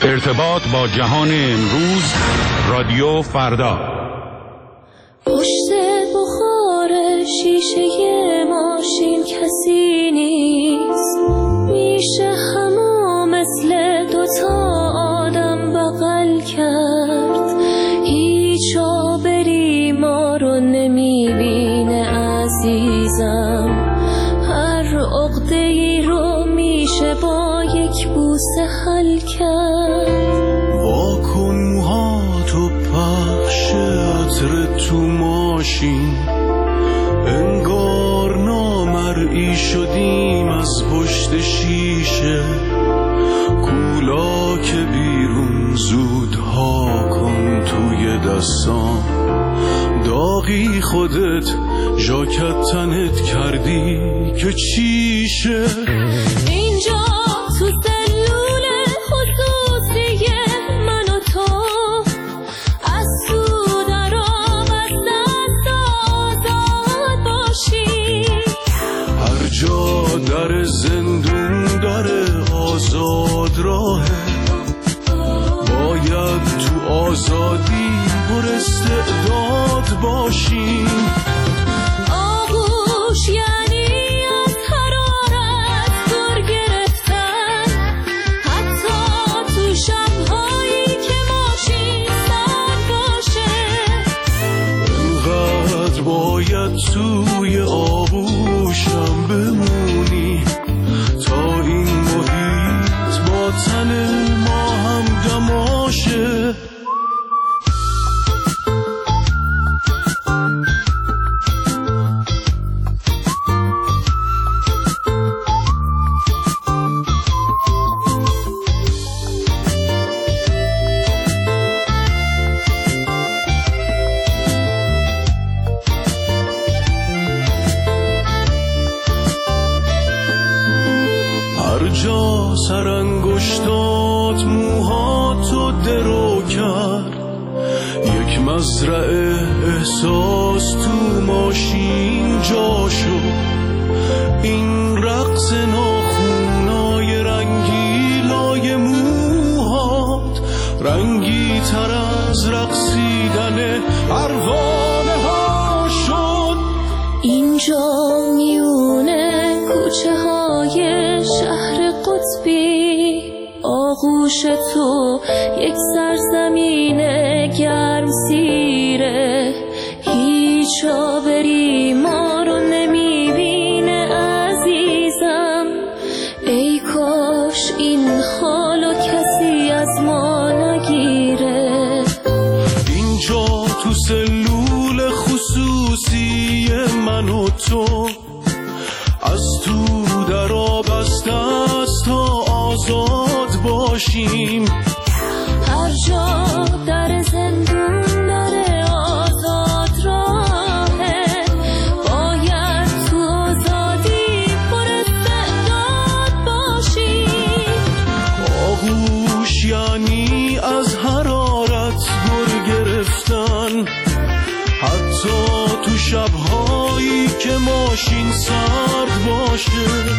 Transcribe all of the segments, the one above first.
ارتباط با جهان امروز، رادیو فردا. پشت بخار شیشه ماشین کسی نیست، میشه همو مثل دوتا آدم بغل کرد. هیچ آبری ما رو نمیبینه عزیزم، هر عقده‌ای رو میشه با یک بوسه حل کرد. واکن موهاتو پخش عطر تو ماشین، انگار نامرئی شدیم از پشت شیشه. کولا که بیرون زودها کن توی دستام، داغی خودت ژاکت تنت کردی که چیشه. اینجا تو سلول خصوصی من و تو، از تو در آب از دست آزاد باشی. هر جا در زندون داره آزاد راهه، باید تو آزادی پر استعداد باشیم. آغوش یعنی از حرارت دور گرفتن، حتی تو شب‌هایی که ماشین سرد باشه. اینقدر باید توی آغوشم بمونی تا این محیط با تن ما هم دماشه. هر جا سرانگشتات موهاتو درو کرد، یک مزرعه احساس تو ماشین جا شد. این رقص ناخونای رنگی موهات، رنگی تر از رقصیدن پروانه ها شد. اینجا میونه کوچه های شهر قطبی، آغوش تو یک سرزمین گرم سیره. هیچ آبری ما رو نمیبینه عزیزم، ای کاش این حالو کسی از ما نگیره. اینجا تو سلول خصوصی من و تو، از تو در آب از دست تا آزاد باشیم. هر جا در زندون داره آزاد راهه، باید تو آزادی پر استعداد باشیم. آغوش یعنی از حرارت گر گرفتن، حتی تو شب‌هایی که ماشین سرد باشه.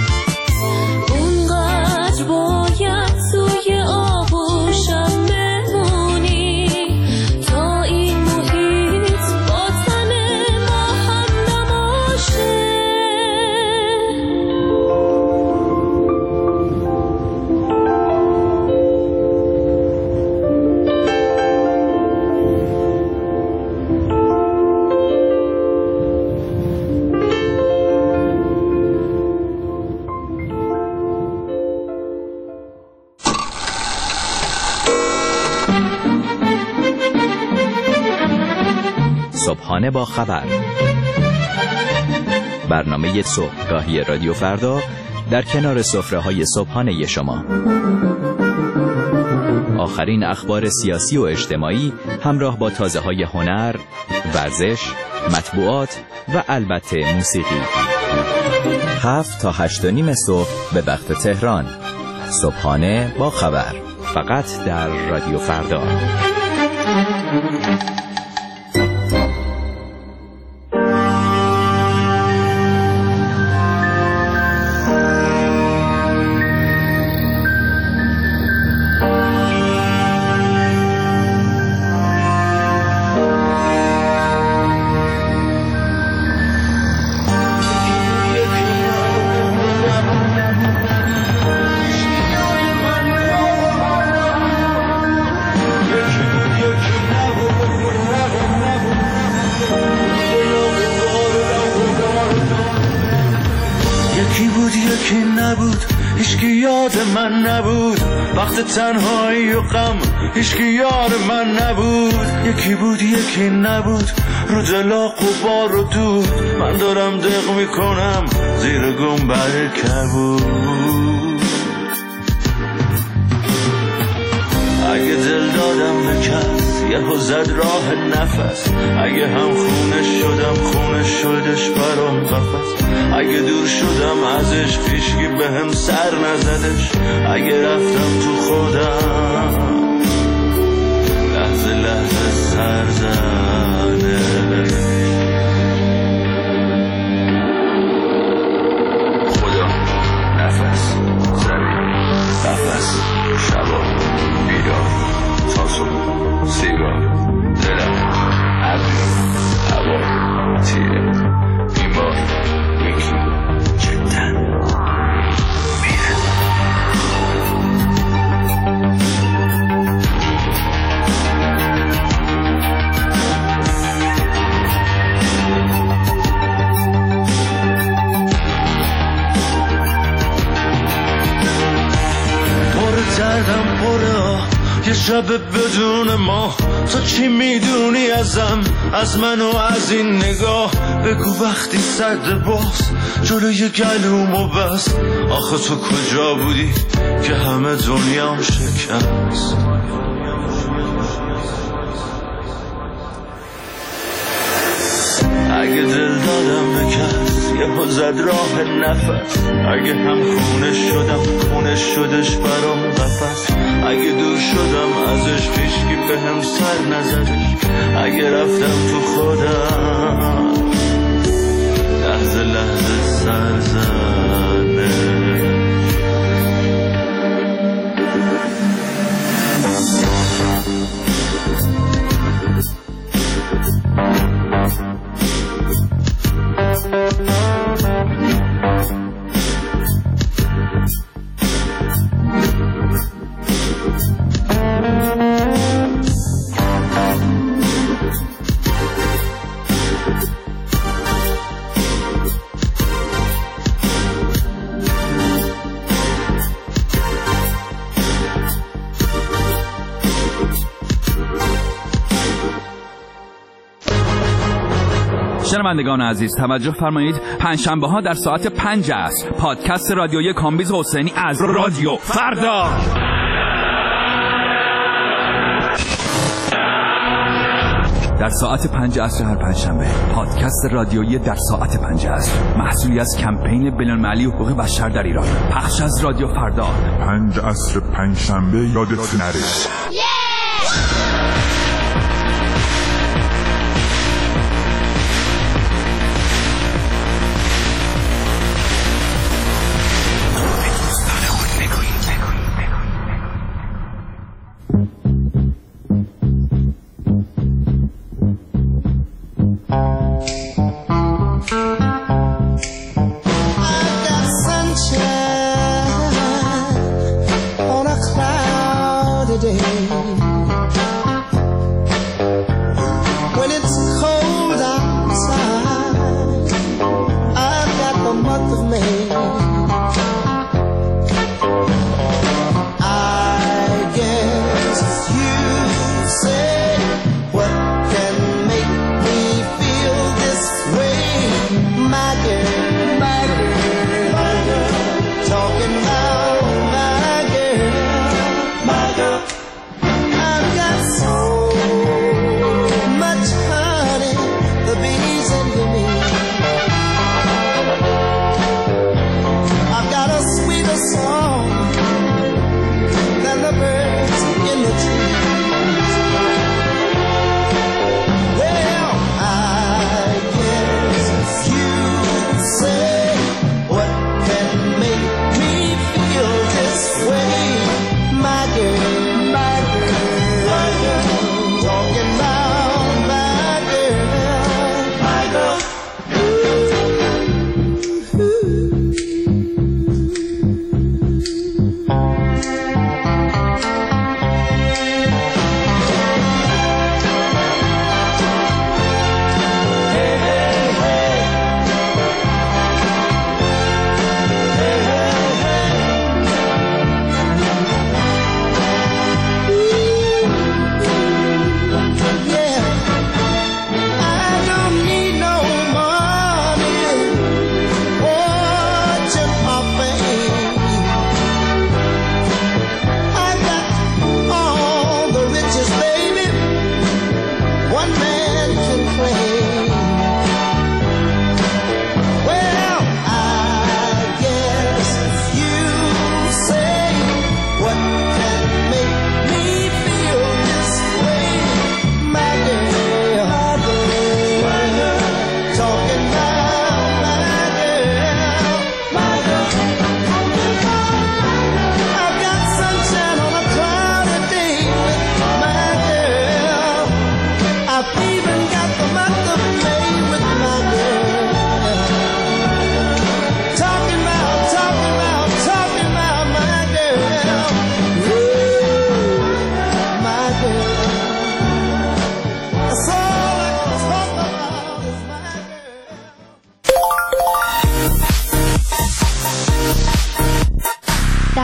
اونقدر باید توی آغوشم بمونی تا این محیط با تن ما هم نباشه. صبحانه با خبر، برنامه صبحگاهی رادیو فردا در کنار سفره‌های صبحانه شما. آخرین اخبار سیاسی و اجتماعی همراه با تازه‌های هنر، ورزش، مطبوعات و البته موسیقی. 7 تا 8:30 صبح به وقت تهران. صبحانه با خبر، فقط در رادیو فردا. من نبود، وقت تنهایی و غم هیچکی یار من نبود. یکی بود یکی نبود، رو دلا غبار و دود. من دارم دق میکنم زیر گنبد کبود. اگه دل دادم به کس یهو زد راه نفس، اگه هم خونش شدم خونش شدش برام قفس. اگه دور شدم ازش هیچکی بهم سر نزدش، اگه رفتم تو خودم لحظه لحظه سر زنه. خدا نفس زمین قفس شبا بیدار تا صبح سیگار دلم ابری هوا تیره بیمار یکی جدا میره. پر دردم پره یه شب بدون ما. تو چی میدونی ازم، از من و از این نگاه؟ بگو وقتی صد باز جلوی گلومو بست. آخه تو کجا بودی که همه دنیام شکست؟ اگه دل دادم به کس یهو زد راه نفس، اگه هم خونش شدم خونش شدش برام قفس. اگه دور شدم ازش هیچکی بهم سر نزدش، اگه رفتم تو خودم لحظه لحظه سر زنه. شنوندگان عزیز توجه فرمایید، پنجشنبه ها در ساعت 5 عصر پادکست رادیویی کامبیز حسینی از رادیو فردا. در ساعت 5 عصر هر پنجشنبه پادکست رادیویی در ساعت 5 عصر، محصولی از کمپین بین‌المللی حقوق بشر در ایران، پخش از رادیو فردا. 5 عصر پنجشنبه یادت نره.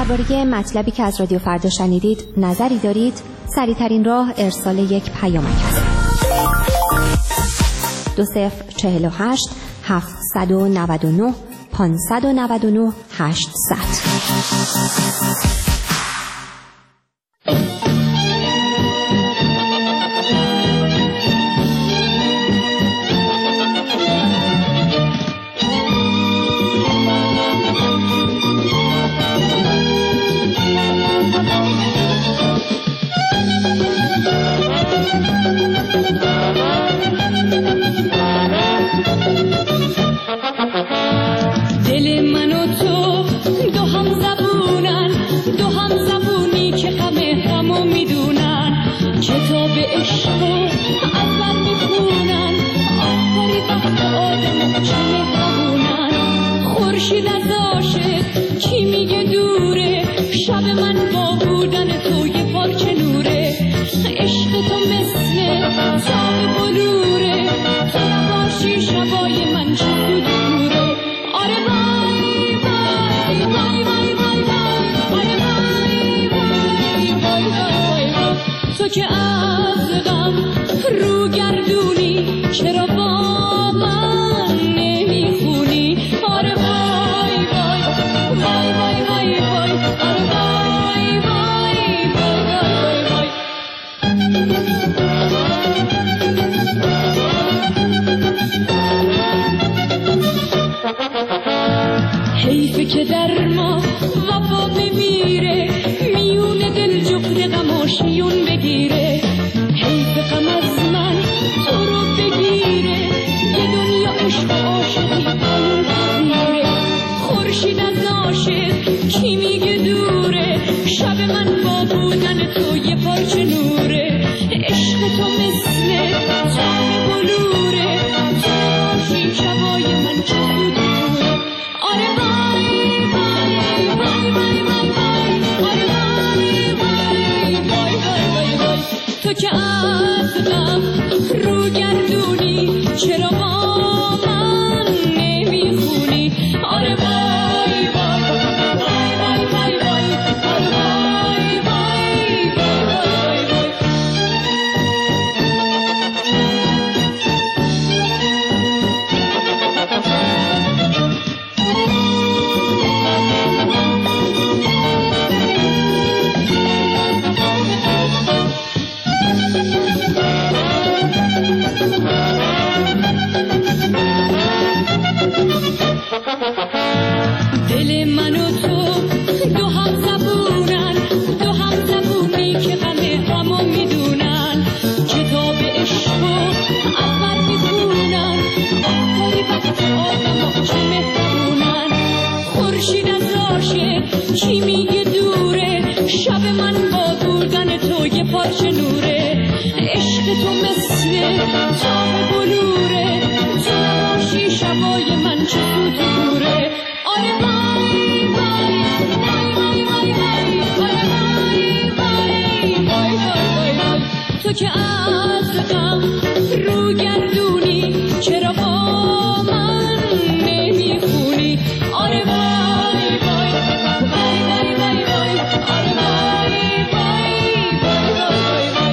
درباره مطلبی که از رادیو فردا شنیدید نظری دارید؟ سریع‌ترین راه ارسال یک پیامک است. 2048 799 599 800. دل من و تو دو هم زبونن، دو هم زبونی که همو میدونن، کتاب عشق از من میخونن، آخری وقت آدم چه مهربونن. خورشید از عاشق کی میگه دوره، شب من با بودن تو یه پارچه نوره. عشق تو مثل تاب بلوره، تو نباشی شبای من چه دوره. آره وای وای وای وای وای وای، آره وای وای وای وای وای. تو که از غم رو گردونی، چرا با من نمیخونی؟ آره وای وای وای وای وای وای، آره وای وای وای وای وای. حیفه که در ما وفا بمیره، میون دل جفت غم و شیون بگیره. حیف غم از من تو رو بگیره، یه دنیا عشق و عاشقی قانون پذیره. خورشید از عاشق کی میگه دوره، شب من با بودن تو یه پارچه نوره. عشق تو مثل تاب بلوره، تو باشی شبای من چه دوره. آره وای وای وای وای وای وای، آره وای وای وای وای وای. تو که از غم رو گردونی، چرا با من نمیخونی؟ آره وای وای وای وای وای وای، آره وای وای وای وای وای. دل من و تو دو هم زبونن، دو هم زبونی که همو میدونن، کتاب عشق از من میخونن، آخری وقت آدم چه مهربونن. خورشید از عاشق کی میگه دوره، شب من با بودن تو یه پارچه نوره. عشق تو مثل تاب بلوره، تو نباشی شبای من چه دوره. آره وای وای وای وای وای وای، آره وای وای وای وای وای. تو که از غم رو گردونی، چرا با من نمیخونی؟ آره وای وای وای وای وای وای، آره وای وای وای وای وای.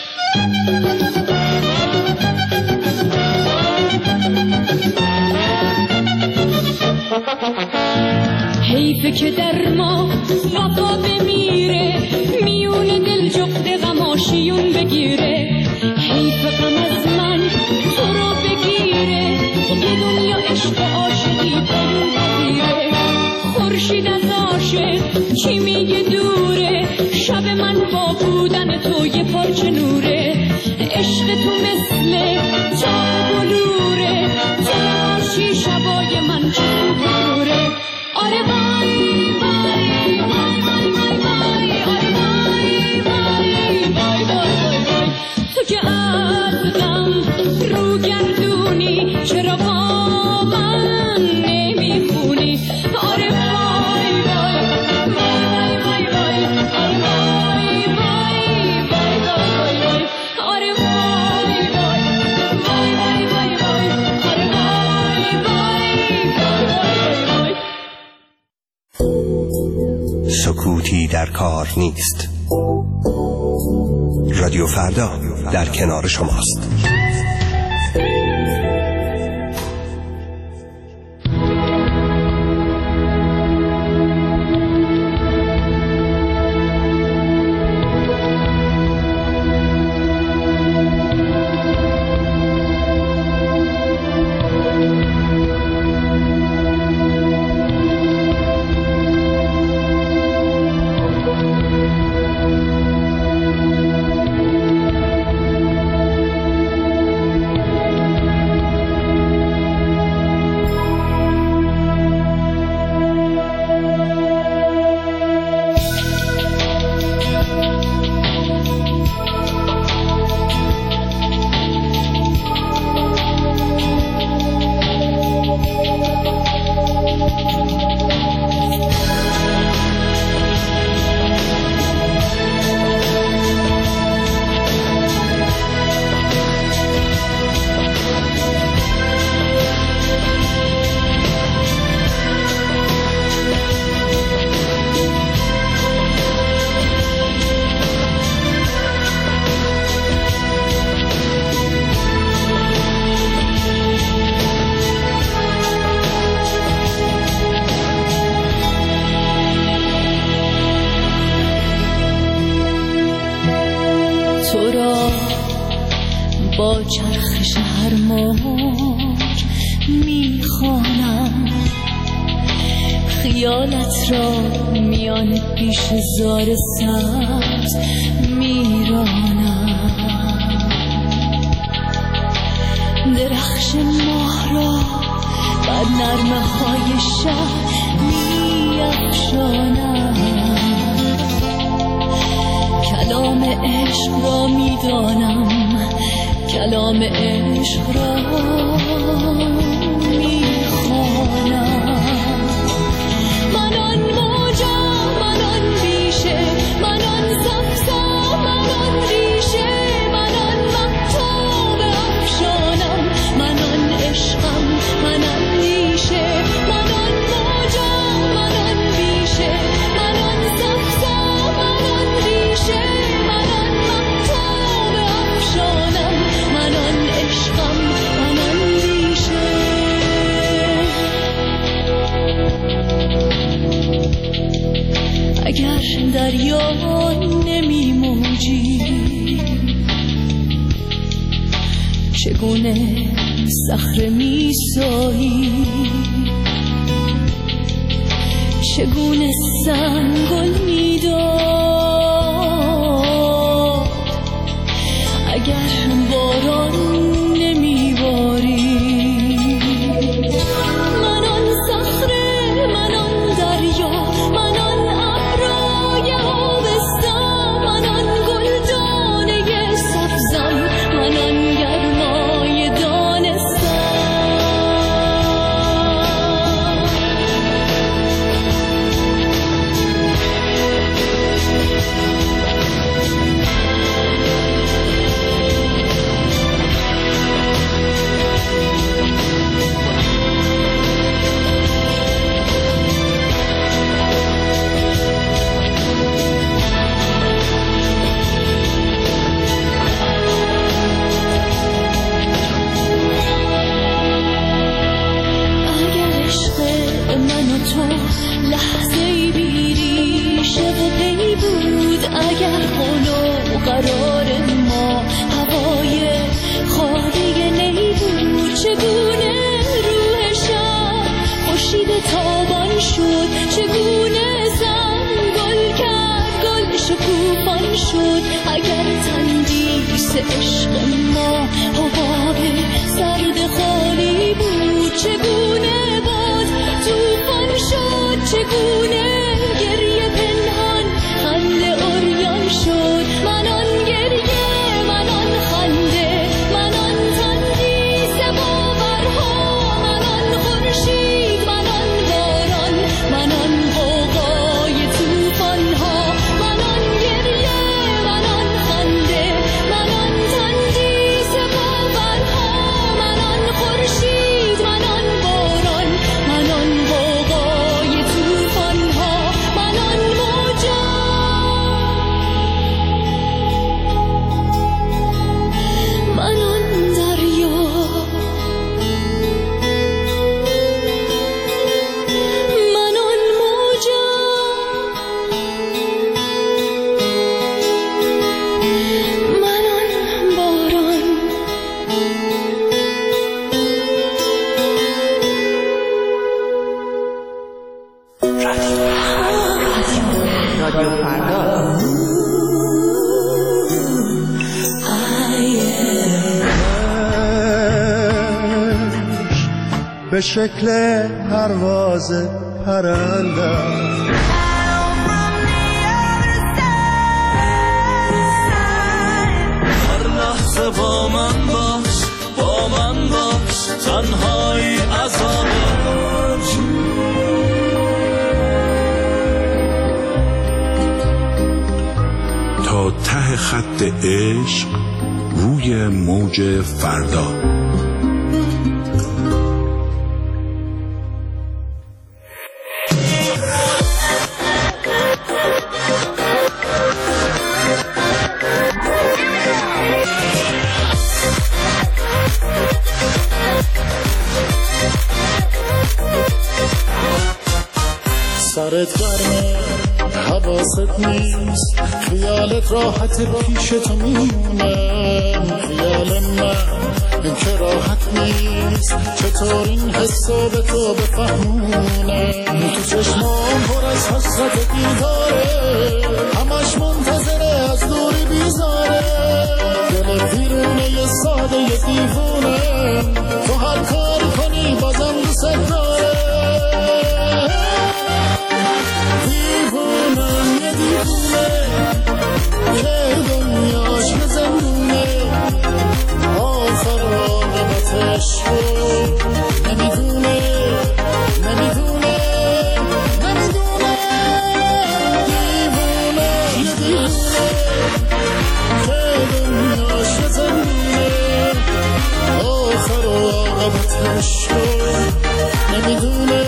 حیفه که در ما وفا بمیره، میون دل جفت غم و شیون بگیره. حیف غم از من تو رو بگیره، یه دنیا عشق و عاشقی قانون پذیره. خورشید از عاشق کی میگه دوره، شب من با بودن تو یه پارچه نوره. عشق تو مثل تاب بلوره، تو نباشی شبای من چه دوره. آره وای وای وای وای وای وای، آره وای وای وای وای وای. تو که از غم رو گردونی، چرا با من نمیخونی؟ آره وای وای وای وای وای، آره وای وای وای وای وای. در کار نیست. رادیو فردا در کنار شماست. تو را با چرخش هر موج میخوانم، خیالت را میان پیش زار سبز میرانم، درخش ماه را بر نرمه های شب میافشانم، کلام عشق را میدانم، کلام عشق را میخوانم. من آن موجم، من آن بیشه، من آن زفزم، من آن ریشه، من آن مهتاب افشانم، من آن عشقم، من آن ریشه، من آن موجم، من آن بیشه، من آن زفزم، من آن ریشه، من آن مهتاب افشانم، من آن عشقم، من آن ریشه. اگر دریا نمی موجی، چگونه صخره می سایی، چگونه سنگل می داد، اگر باران نمی باری، من آن صخره، من آن دریا، من آن ابرای آبستم، من آن گلدانه سبزم، من آن گرمای دانستم. اگر عشق من و تو لحظه‌ای بیریشه و پی بود، اگر حال و قرار ما هوای خالی نی بود، چگونه روح شب خورشید تابان شد، چگونه زنگل کرد گل شکوفان شد، اگر تندیس عشق ما حباب سرد خالی بود، چگونه باد توفان شد، چگونه گریه پنهان خنده عریان شد، من آن گریه، من آن خنده، من آن تندیس باورها، من آن خورشید، من آن باران، من آن غوغای توفانها، من آن گریه، من آن خنده، من آن تندیس باورها، من آن به شکل پرواز پرنده. هر لحظه با من باش، با من باش، تنهایی عذابه. تا ته خط عشق روی موج فردا. سرت گرمه حواست نیست، خیالت راحت پیش تو میمونه. خیال من این که راحت نیست، چطور این حسو به تو بفهمونه. تو چشمام پر از حسرت دیداره، همش منتظره از دوری بیزاره. دل پیرونه یه ساده یه دیوونه، تو هر کاری کنی بازم دوست داره. که دنیاش به زندونه، آخر عاقبتش رو نمیدونه. دیوونه یه دیوونه، که دنیاش به زندونه، آخر عاقبتش رو نمیدونه.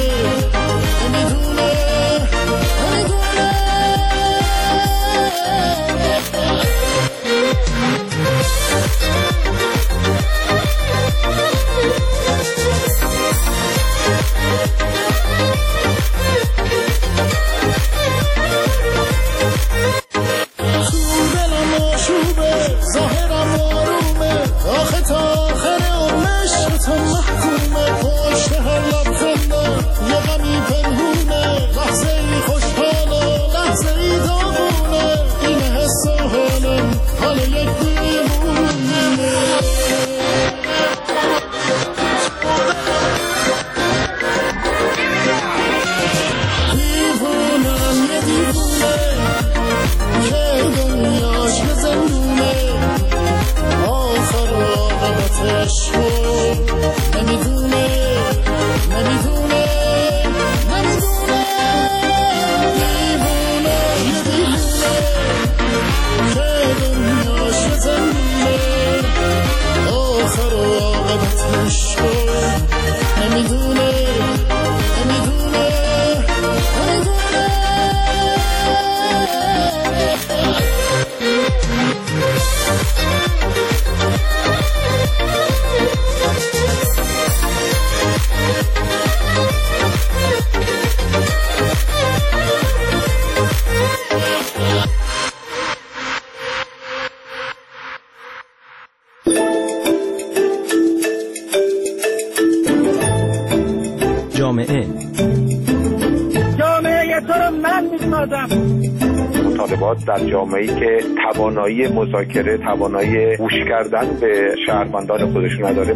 جامعه تو رو من میسازم. مطالبات در جامعه‌ای که توانایی مذاکره، توانایی گوش کردن به شهروندان خودش نداره.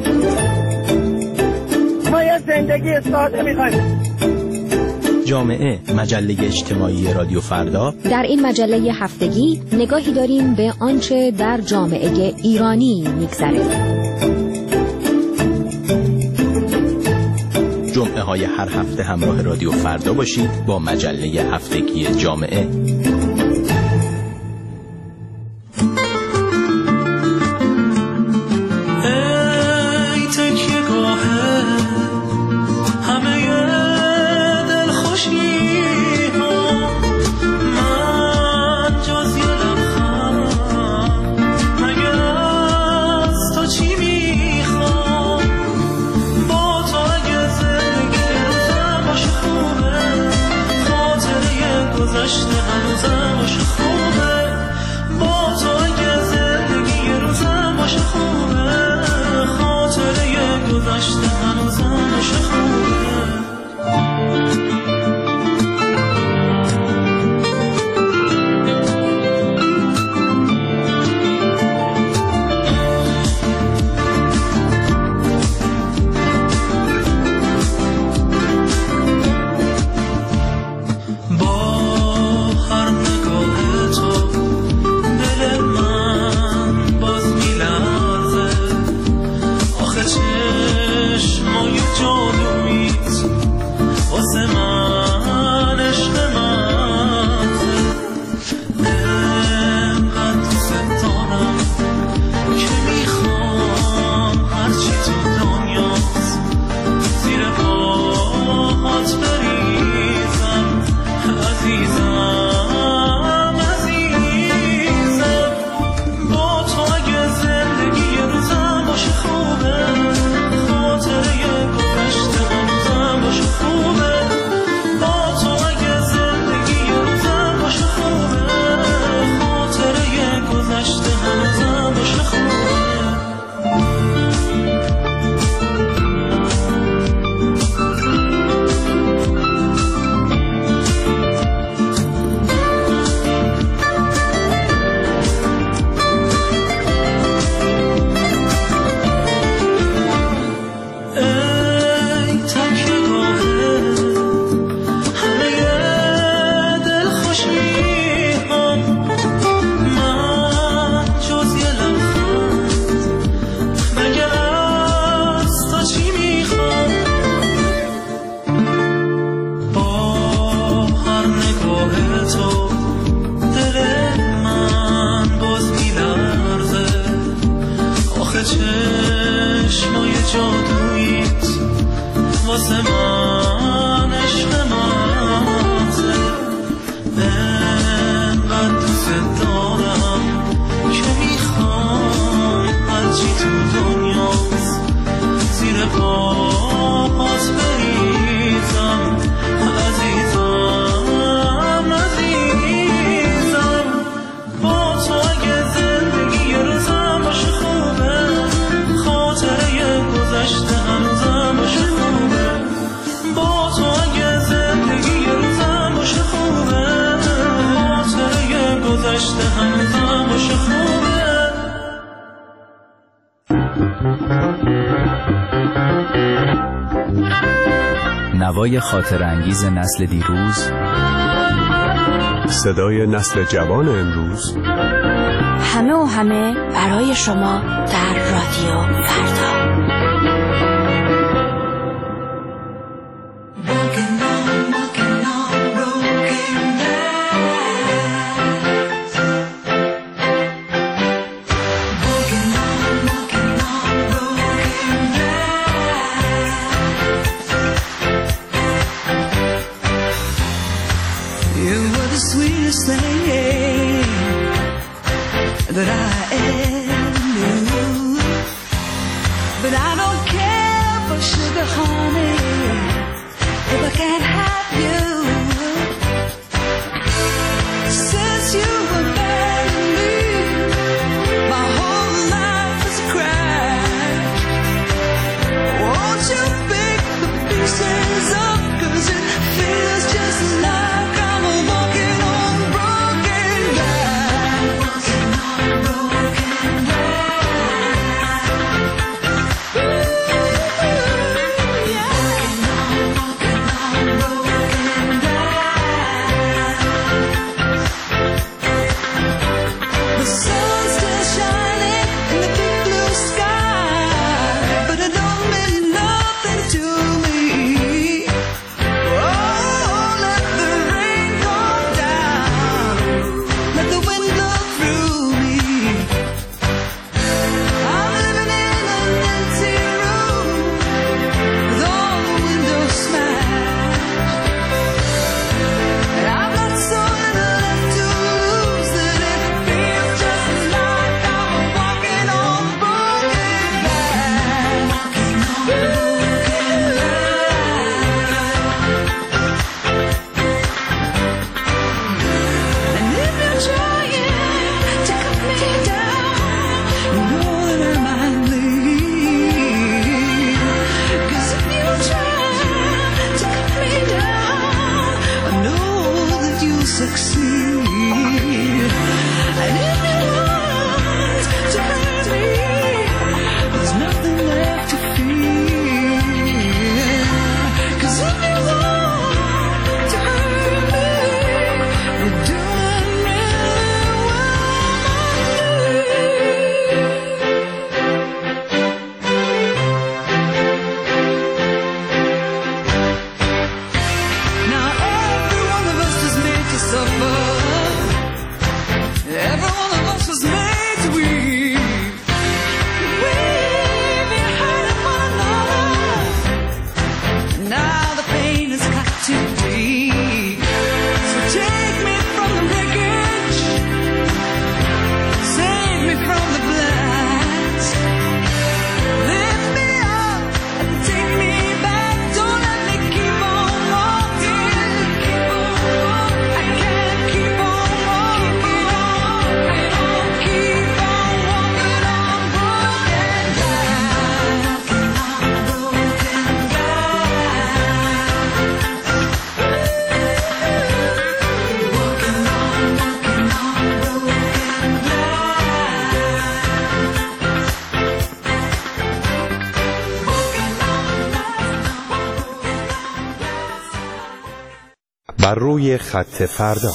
ما یه زندگی ساده میخوایم. جامعه، مجله اجتماعی رادیو فردا. در این مجله هفتگی نگاهی داریم به آنچه در جامعه ایرانی میگذره. جمعه های هر هفته همراه رادیو فردا باشید با مجله هفتگی جامعه. گذشته هنوزم نوای خاطر انگیز نسل دیروز، صدای نسل جوان امروز، همه و همه برای شما در رادیو فردا. That I ever knew, but I don't care for sugar honey if I can't have you. Since you were married me, my whole life is a crash. Won't you pick the pieces up, 'cause it feels just like I'm walking on broken glass. بر روی خط فردا.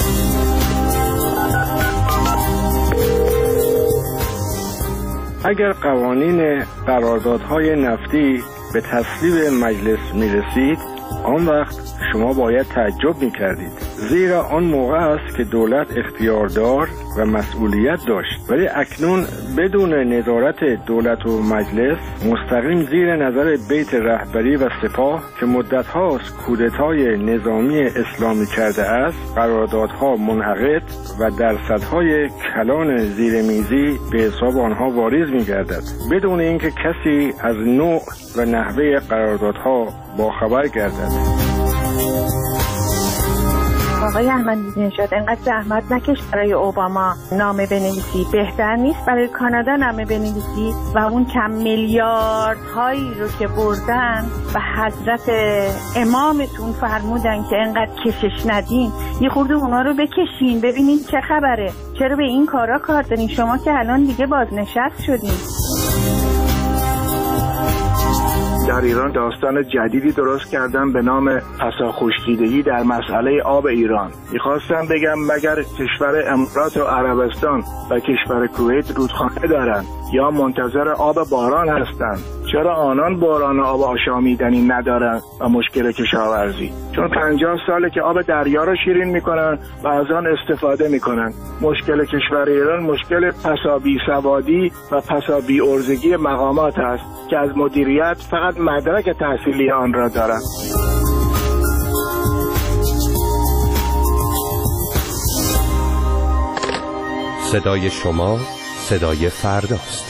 اگر قوانین قراردادهای نفتی به تصویب مجلس میرسید، آن وقت شما باید تعجب میکردید، زیرا آن موقع است که دولت اختیاردار و مسئولیت داشت. ولی اکنون بدون نظارت دولت و مجلس، مستقیم زیر نظر بیت رهبری و سپاه که مدت هاست کودتای نظامی اسلامی کرده است، قراردادها منعقد و درصدهای کلان زیرمیزی به حساب آنها واریز می‌گردد، بدون اینکه کسی از نوع و نحوه قراردادها باخبر گردد. آقای احمدی نژاد انقدر زحمت نکش برای اوباما نامه بنویسی، بهتر نیست برای کانادا نامه بنویسی و اون کم میلیاردهایی رو که بردن و حضرت امامتون فرمودن که انقدر کشش ندین، یه خورده اونا رو بکشین ببینین چه خبره، چرا به این کارا کار دارین؟ شما که الان دیگه بازنشست شدین. در ایران داستان جدیدی درست کردن به نام پساخشکیدگی در مسئله آب ایران. میخواستم بگم مگر کشور امارات و عربستان و کشور کویت رودخانه دارن یا منتظر آب باران هستند؟ چرا آنان باران آب آشامیدنی ندارن و مشکل کشاورزی؟ چون 50 ساله که آب دریا رو شیرین میکنن و از آن استفاده میکنن. مشکل کشور ایران مشکل پسابی سوادی و پسابی ارزگی مقامات است که از مدیریت فقط مدرک تحصیلی آن را دارند. صدای شما صدای فرداست.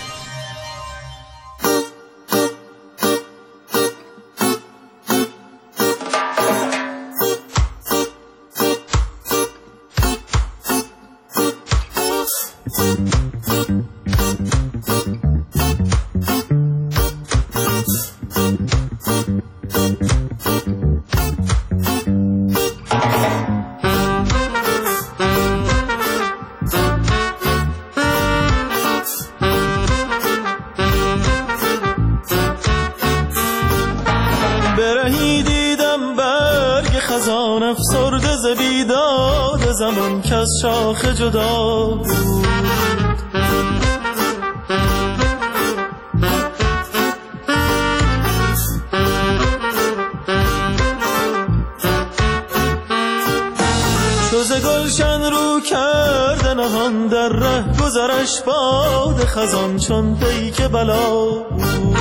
شاخ جدا بود چوز گلشن رو کرده نهان در ره گذرش باد خزان چون پیک بلا بود.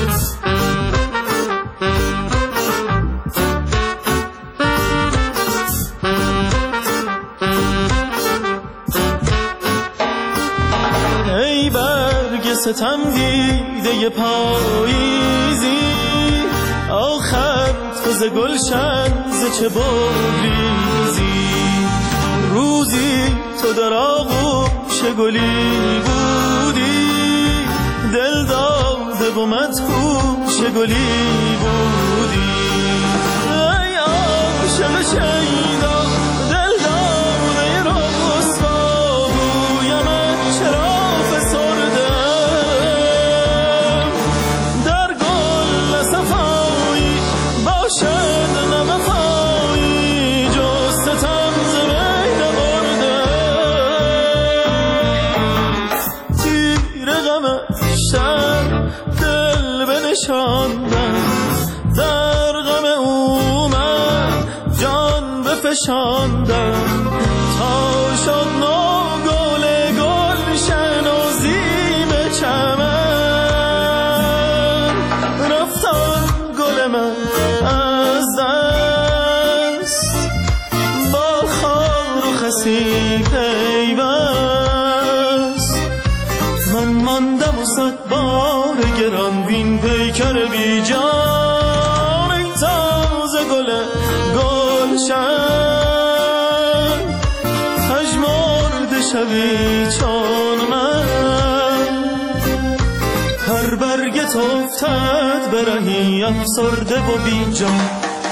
ستم دیده پاییزی آخر تو ز گلشن ز چه بریزی روزی تو در آغوش گلی بودی دل داده و مدهوش گلی بودی ای عاشق شیدا دل داده رسوا گویمت چرا در غم او من جان بفشاندم تا شد نو گل گلشن و زیب چمن رفتن گل من از دست با خار و خسی پیوست من ماندم و صد بار گران بین پیکر بی جان ای تازه گل گلشن پژمرده شوی چون من هر برگت افتد برهی افسرده و بی جان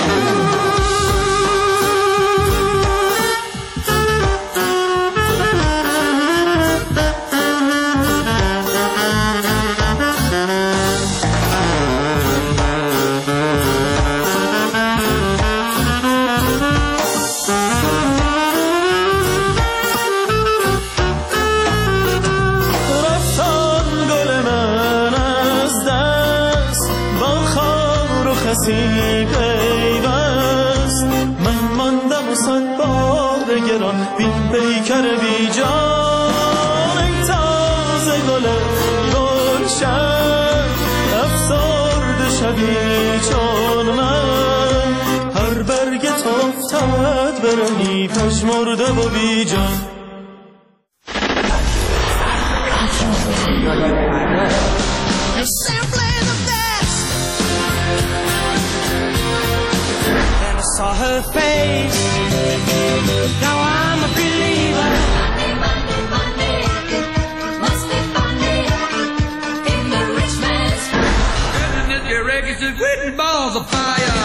پیوست من ماندم و صد بار گران بین پیکر بی جان ای تازه گل گلشن افسرده شوی چون من هر برگت افتد برهی پژمرده و بی جان Saw her face, now I'm a believer. Monday, must be funny in the rich man's goodness, if your records are written balls of fire.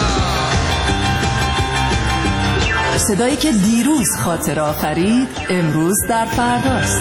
صدایی که دیروز خاطر آفرید امروز در فرداست.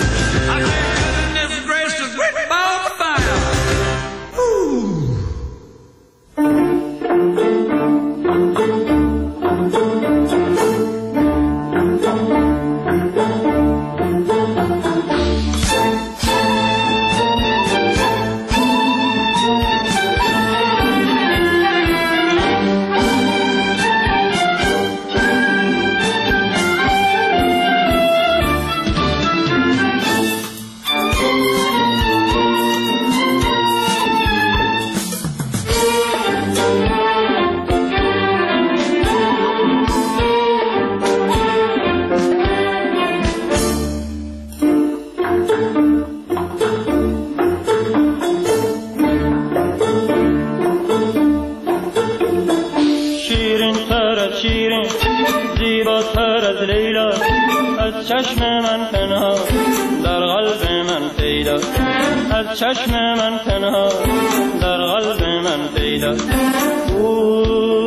شیرین تر از شیرین، زیباتر از لیلا، از چشم من پنهان در قلب من پیدا، از چشم من پنهان در قلب من پیدا. او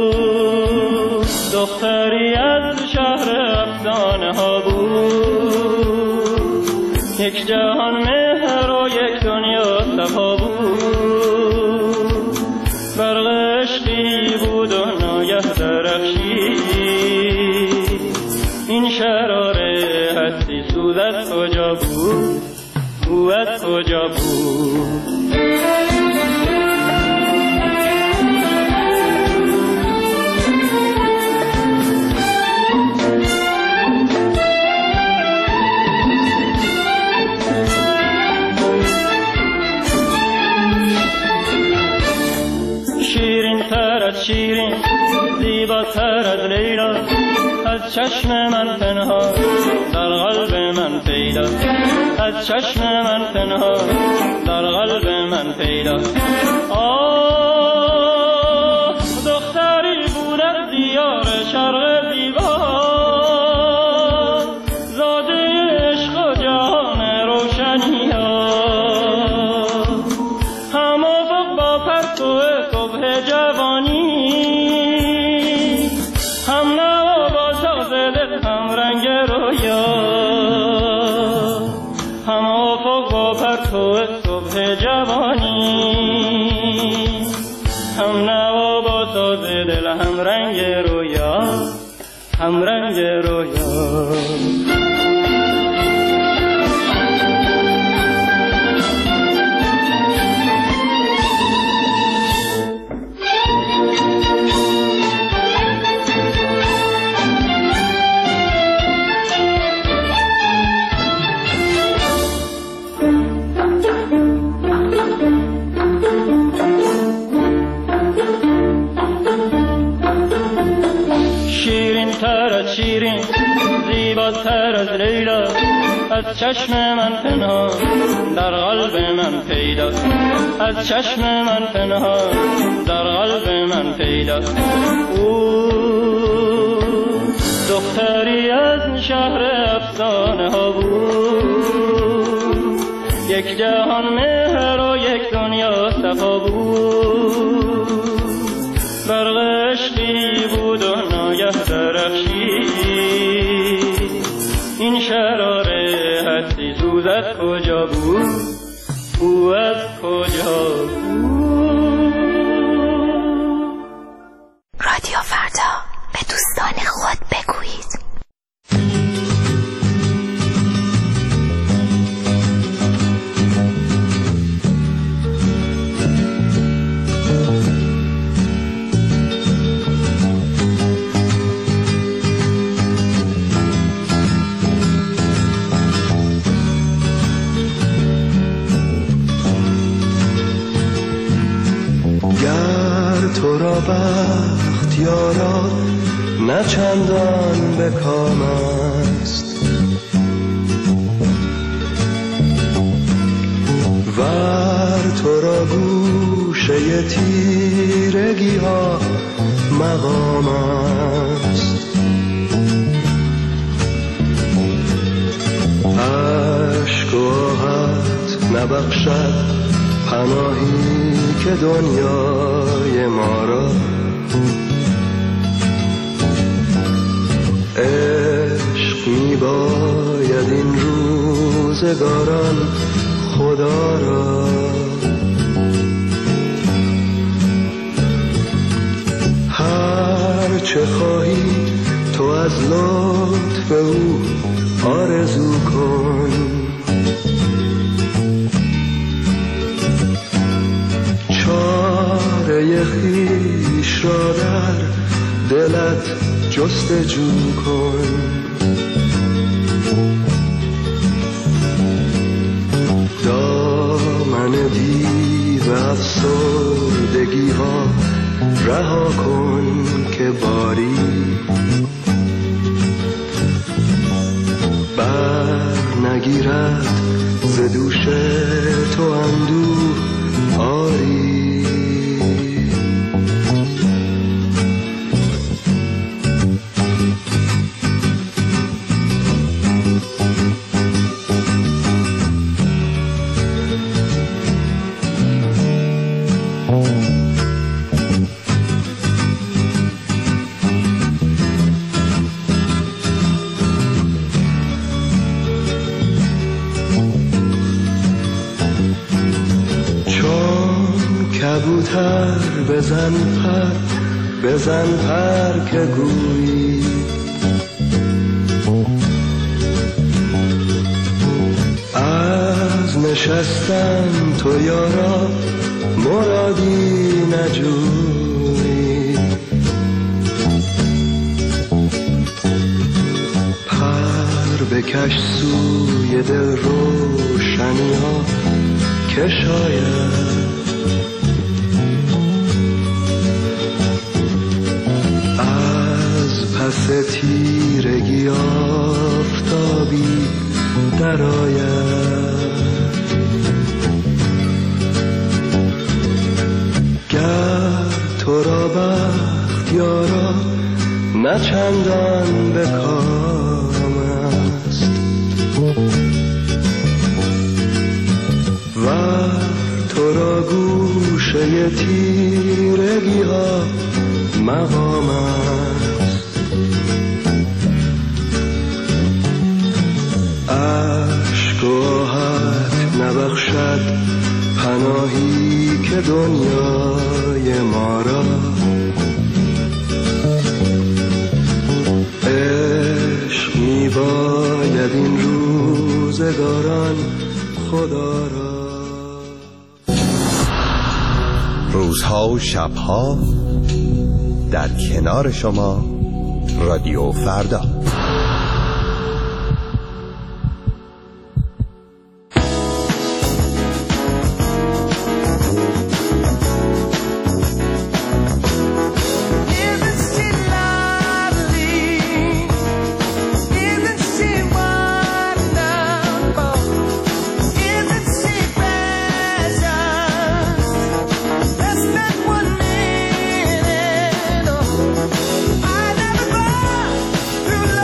دختری از شهر افسانه ها بود، یک جهان مهر و یک دنیا صفا بود، برق عشقی بود و ناگه درخشید، این شرار هستی سوز از کجا بود، او از کجا بود. شیرین تر از شیرین، زیباتر از لیلا، از چشم من پنهان در قلب من پیدا، از چشم من پنهان در قلب من پیدا. آه دختری بود از دیار شرق زیبا، زاده عشق و جهان روشنی ها، هم افق با پرتو صبح جوانی، هم نوا با ساز دل، هم رنگ رویا، هم افق با پرتو صبح جوانی، هم نوا با ساز دل، هم رنگ رویا، هم رنگ رویا. شیرین زیباتر از لیلا، از چشم من پنهان در قلب من پیدا، از چشم من پنهان در قلب من پیدا. او دختری از شهر افسانه ها بود، یک جهان مهر و یک دنیا صفا بود، برق عشقی بود و ناگه درخشید، این شرار هستی سوز از کجا بود، او از کجا بود. رادیو فردا، به دوستان خود بگویید. تو را بخت یارا نه چندان به کام است، ور تو را گوشه تیرگی ها مقام است. عشق و آهت نبخشد پناهی که دنیای ما را، عشق می باید این روزگاران خدا را. هر چه خواهی تو از لطف او آرزو کن، چاره خویش را در دلت جستجو کن. دامن دیو افسردگی ها رها کن که باری بر نگیرد ز دوش تو اندوه آری. کبوتر بزن پر که گویی، از نشستن تو یارا مرادی نجویی. پر بکش سوی دل روشنی ها که شاید پس تیرگی آفتابی درآید. گر تو را بخت یارا نه چندان به کام است، ور تو را گوشه تیرگی ها مقام است. عشق و آهت نبخشد پناهی که دنیای ما را، عشق می باید این روزگاران خدا را. روزها و شبها در کنار شما رادیو فردا. Through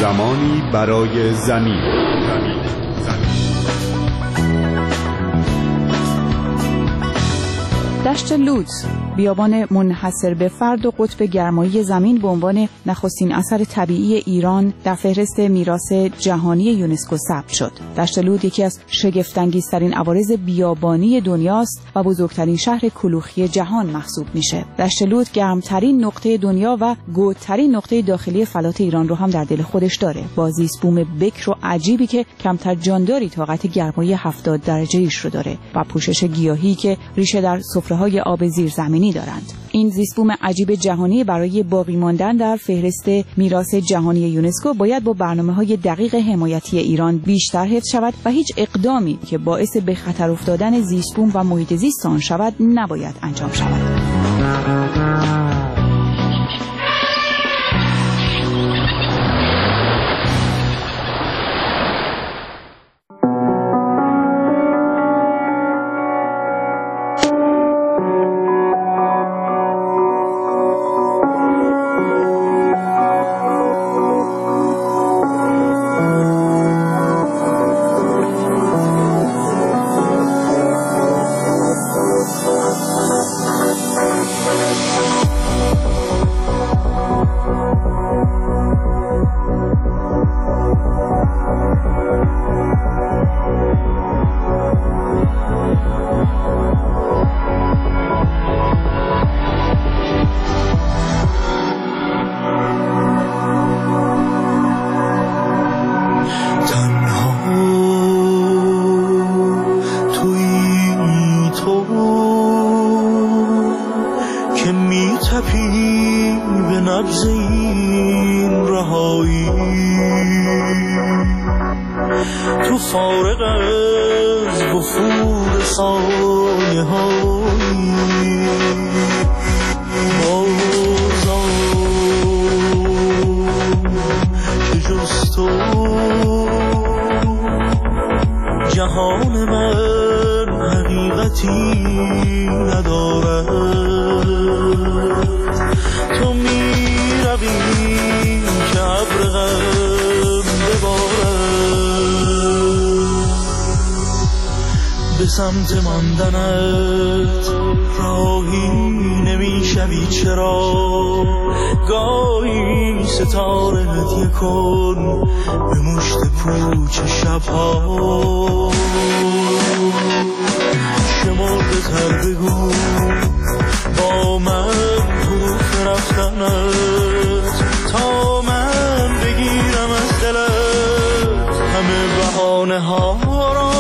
زمانی برای زمین. دشت لودز، بیابان منحصر به فرد و قطب گرمایی زمین، به عنوان نخستین اثر طبیعی ایران در فهرست میراث جهانی یونسکو ثبت شد. دشت لود یکی از شگفت‌انگیزترین عوارض بیابانی دنیاست و بزرگترین شهر کلوخی جهان محسوب میشه. دشت لود گرمترین نقطه دنیا و گودترین نقطه داخلی فلات ایران رو هم در دل خودش داره، با زیست بوم بکر و عجیبی که کمتر جانداری طاقت گرمای 70 درجه‌ایش رو داره و پوشش گیاهی که ریشه در سفره‌های آب زیرزمینی دارند. این زیست بوم عجیب جهانی برای باقی ماندن در فهرست میراث جهانی یونسکو باید با برنامه‌های دقیق حمایتی ایران بیشتر حفظ شود و هیچ اقدامی که باعث به خطر افتادن زیست بوم و محیط زیست آن شود نباید انجام شود. جهان من حقیقتی ندارد، تو میروی که ابر غم ببارد، به سمت ماندنت راهی نمیشوی چرا؟ گاهی ستاره هدیه کن به مشت پوچ شبها، شمرده تر بگو با من حروف رفتنت، تا من بگیرم از دلت همه بهانه ها را.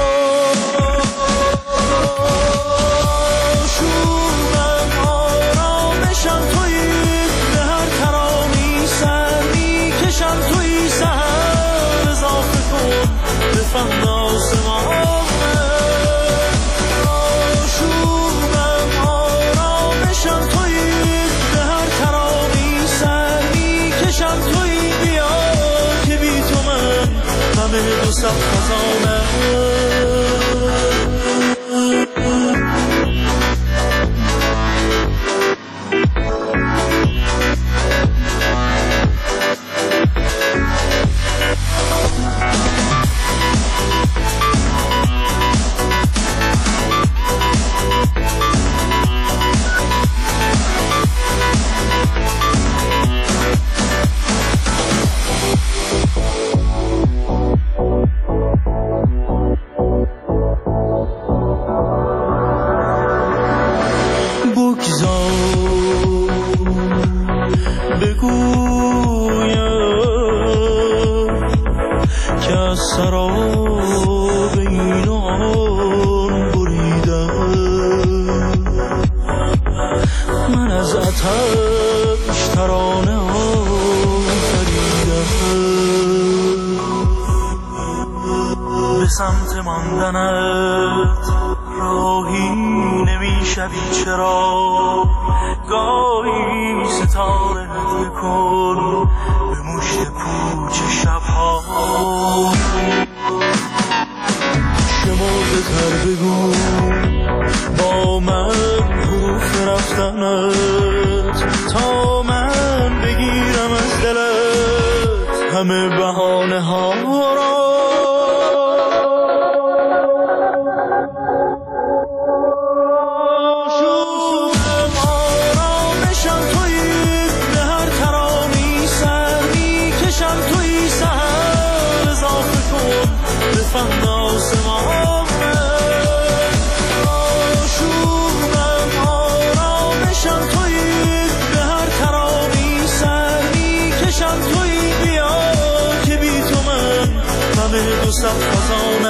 سمت ماندنت راهی نمیشوی چرا؟ گاهی ستاره هدیه کن به مشت پوچ شبها، شمرده تر بگو با من حروف رفتنت، تا من بگیرم از دلت همه بهانه ها را. شوقم آرامشم تویی، به هر ترانی سر میکشم تویی، سهر اضافه کن به فهم آسمان. شوقم آرامشم تویی، به هر ترانی سر میکشم تویی، بیا که بی تو من همه دو صد خزان